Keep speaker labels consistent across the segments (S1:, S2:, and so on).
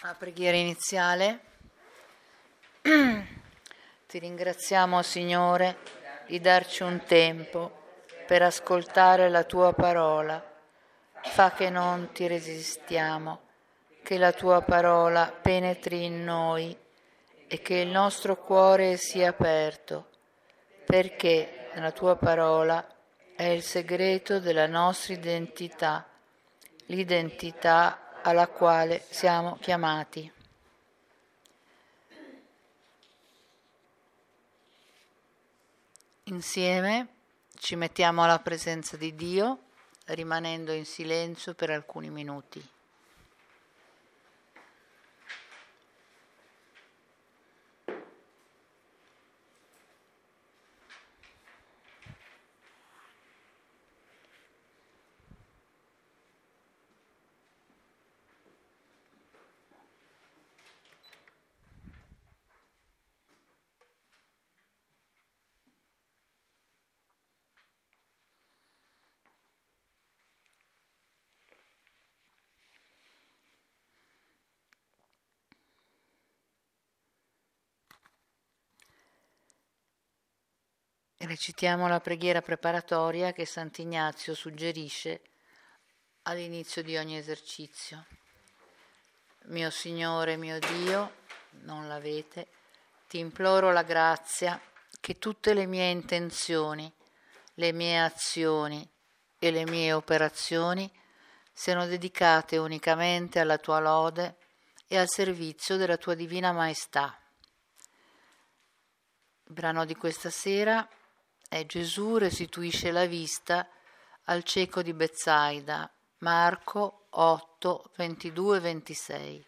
S1: La preghiera iniziale. Ti ringraziamo, Signore, di darci un tempo per ascoltare la Tua parola. Fa che non ti resistiamo, che la Tua parola penetri in noi e che il nostro cuore sia aperto, perché la Tua parola è il segreto della nostra identità, l'identità alla quale siamo chiamati. Insieme ci mettiamo alla presenza di Dio, rimanendo in silenzio per alcuni minuti. Recitiamo la preghiera preparatoria che Sant'Ignazio suggerisce all'inizio di ogni esercizio. Mio Signore, mio Dio, non l'avete, ti imploro la grazia che tutte le mie intenzioni, le mie azioni e le mie operazioni siano dedicate unicamente alla tua lode e al servizio della tua divina maestà. Il brano di questa sera è Gesù restituisce la vista al cieco di Betsaida, Marco 8, 22-26.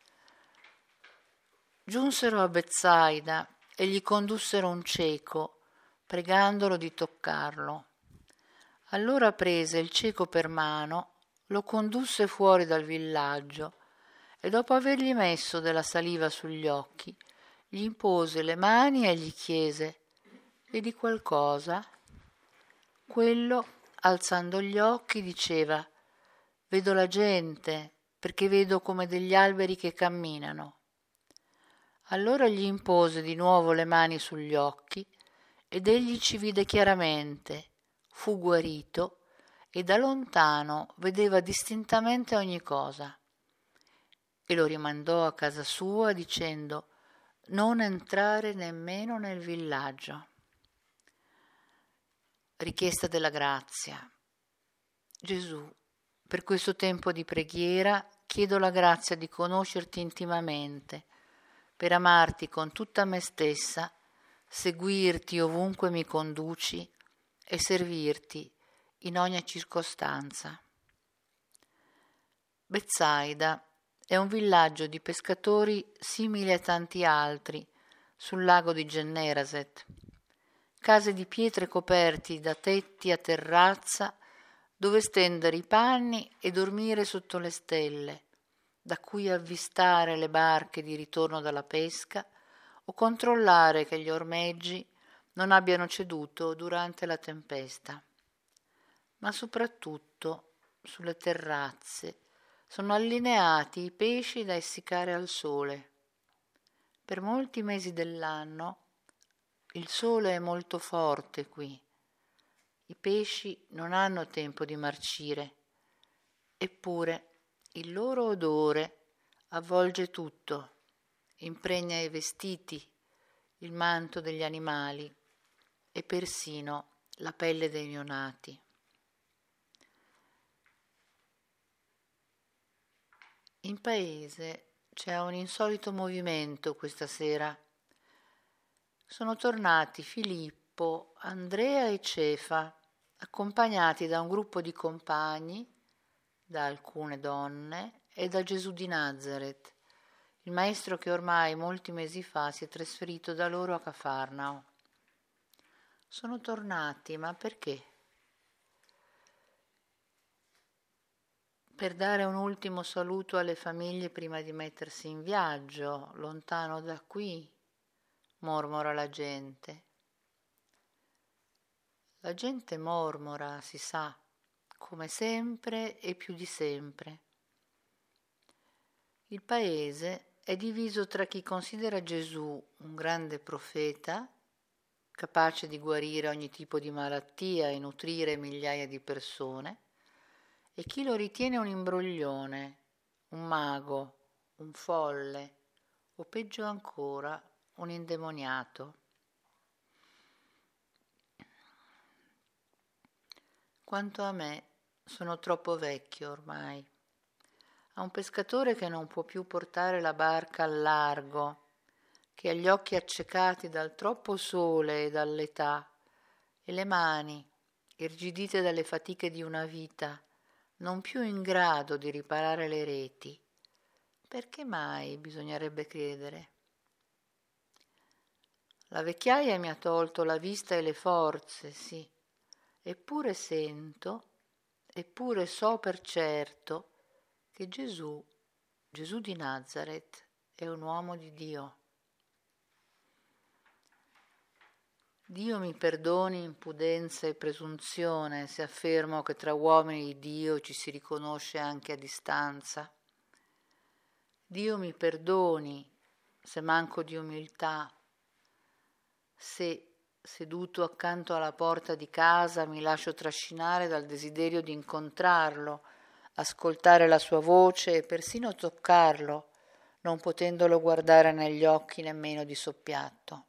S1: Giunsero a Betsaida e gli condussero un cieco, pregandolo di toccarlo. Allora prese il cieco per mano, lo condusse fuori dal villaggio e dopo avergli messo della saliva sugli occhi, gli impose le mani e gli chiese: «Vedi qualcosa?» Quello, alzando gli occhi, diceva: «Vedo la gente, perché vedo come degli alberi che camminano». Allora gli impose di nuovo le mani sugli occhi ed egli ci vide chiaramente, fu guarito e da lontano vedeva distintamente ogni cosa. E lo rimandò a casa sua dicendo: «Non entrare nemmeno nel villaggio». Richiesta della grazia. Gesù, per questo tempo di preghiera chiedo la grazia di conoscerti intimamente, per amarti con tutta me stessa, seguirti ovunque mi conduci e servirti in ogni circostanza. Betsaida è un villaggio di pescatori simile a tanti altri sul lago di Gennesaret. Case di pietre coperti da tetti a terrazza dove stendere i panni e dormire sotto le stelle, da cui avvistare le barche di ritorno dalla pesca o controllare che gli ormeggi non abbiano ceduto durante la tempesta. Ma soprattutto sulle terrazze sono allineati i pesci da essiccare al sole. Per molti mesi dell'anno il sole è molto forte qui. I pesci non hanno tempo di marcire, eppure il loro odore avvolge tutto, impregna i vestiti, il manto degli animali e persino la pelle dei neonati. In paese c'è un insolito movimento questa sera. Sono tornati Filippo, Andrea e Cefa, accompagnati da un gruppo di compagni, da alcune donne e da Gesù di Nazaret, il maestro che ormai molti mesi fa si è trasferito da loro a Cafarnao. Sono tornati, ma perché? Per dare un ultimo saluto alle famiglie prima di mettersi in viaggio, lontano da qui, mormora la gente. La gente mormora, si sa, come sempre e più di sempre. Il paese è diviso tra chi considera Gesù un grande profeta, capace di guarire ogni tipo di malattia e nutrire migliaia di persone, e chi lo ritiene un imbroglione, un mago, un folle o peggio ancora un indemoniato. Quanto a me, sono troppo vecchio ormai. A un pescatore che non può più portare la barca al largo, che ha gli occhi accecati dal troppo sole e dall'età, e le mani, irgidite dalle fatiche di una vita, non più in grado di riparare le reti, perché mai bisognerebbe credere? La vecchiaia mi ha tolto la vista e le forze, sì, eppure sento, eppure so per certo che Gesù di Nazaret, è un uomo di Dio. Dio mi perdoni impudenza e presunzione se affermo che tra uomini di Dio ci si riconosce anche a distanza. Dio mi perdoni se manco di umiltà, se seduto accanto alla porta di casa mi lascio trascinare dal desiderio di incontrarlo, ascoltare la sua voce e persino toccarlo, non potendolo guardare negli occhi nemmeno di soppiatto.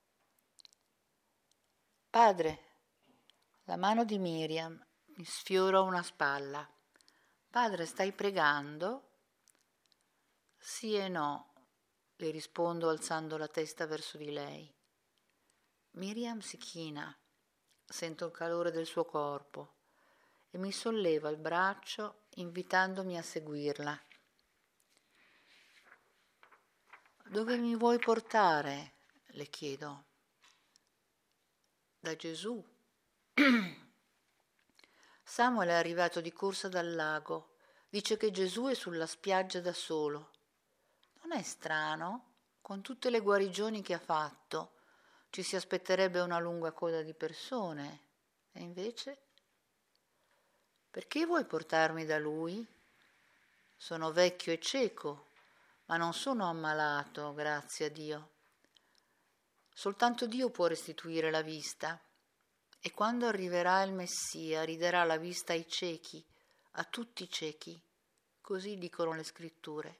S1: Padre, la mano di Miriam mi sfiora una spalla. Padre, stai pregando? Sì e no, le rispondo alzando la testa verso di lei. Miriam si china, sento il calore del suo corpo e mi solleva il braccio invitandomi a seguirla. Dove mi vuoi portare? Le chiedo. Da Gesù. Samuel è arrivato di corsa dal lago. Dice che Gesù è sulla spiaggia da solo. Non è strano? Con tutte le guarigioni che ha fatto, ci si aspetterebbe una lunga coda di persone. E invece? Perché vuoi portarmi da lui? Sono vecchio e cieco, ma non sono ammalato, grazie a Dio. Soltanto Dio può restituire la vista. E quando arriverà il Messia ridarà la vista ai ciechi, a tutti i ciechi, così dicono le scritture.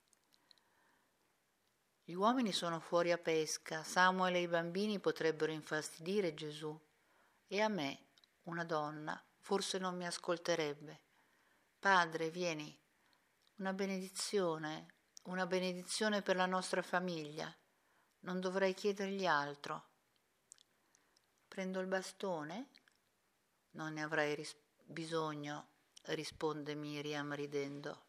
S1: Gli uomini sono fuori a pesca, Samuel e i bambini potrebbero infastidire Gesù, e a me, una donna, forse non mi ascolterebbe. Padre, vieni, una benedizione per la nostra famiglia, non dovrei chiedergli altro. Prendo il bastone? Non ne avrai bisogno, risponde Miriam ridendo.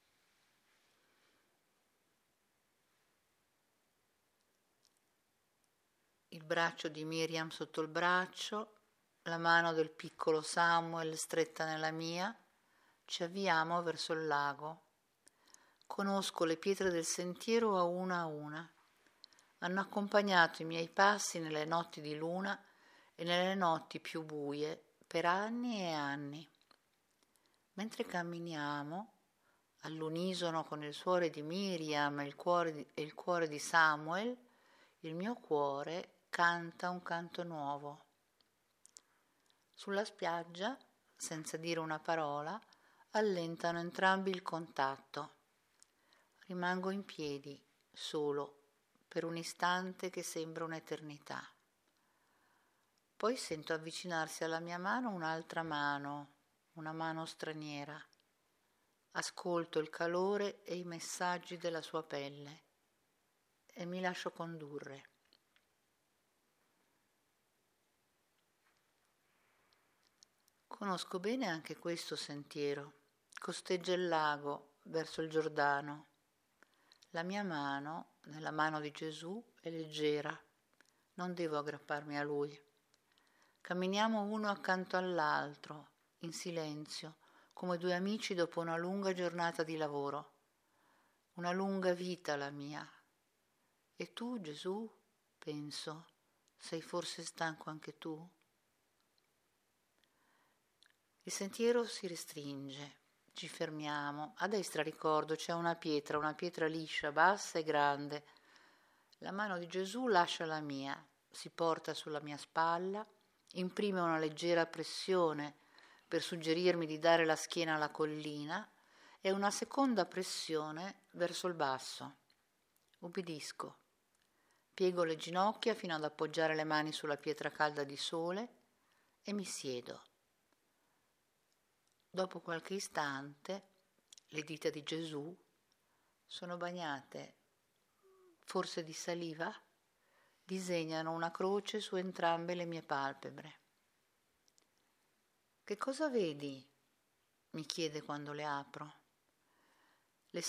S1: Il braccio di Miriam sotto il braccio, la mano del piccolo Samuel stretta nella mia, ci avviamo verso il lago. Conosco le pietre del sentiero a una. Hanno accompagnato i miei passi nelle notti di luna e nelle notti più buie per anni e anni. Mentre camminiamo, all'unisono con il suore di Miriam e il cuore di Samuel, il mio cuore canta un canto nuovo. Sulla spiaggia, senza dire una parola, allentano entrambi il contatto. Rimango in piedi, solo, per un istante che sembra un'eternità. Poi sento avvicinarsi alla mia mano un'altra mano, una mano straniera. Ascolto il calore e i messaggi della sua pelle e mi lascio condurre. Conosco bene anche questo sentiero. Costeggia il lago verso il Giordano. La mia mano, nella mano di Gesù, è leggera. Non devo aggrapparmi a lui. Camminiamo uno accanto all'altro, in silenzio, come due amici dopo una lunga giornata di lavoro. Una lunga vita la mia. E tu, Gesù, penso, sei forse stanco anche tu? Il sentiero si restringe, Ci fermiamo. A destra ricordo c'è una pietra liscia, bassa e grande. La mano di Gesù lascia la mia, si porta sulla mia spalla, imprime una leggera pressione per suggerirmi di dare la schiena alla collina e una seconda pressione verso il basso. Ubbidisco. Piego le ginocchia fino ad appoggiare le mani sulla pietra calda di sole e mi siedo. Dopo qualche istante le dita di Gesù sono bagnate, forse di saliva, disegnano una croce su entrambe le mie palpebre. Che cosa vedi? Mi chiede quando le apro.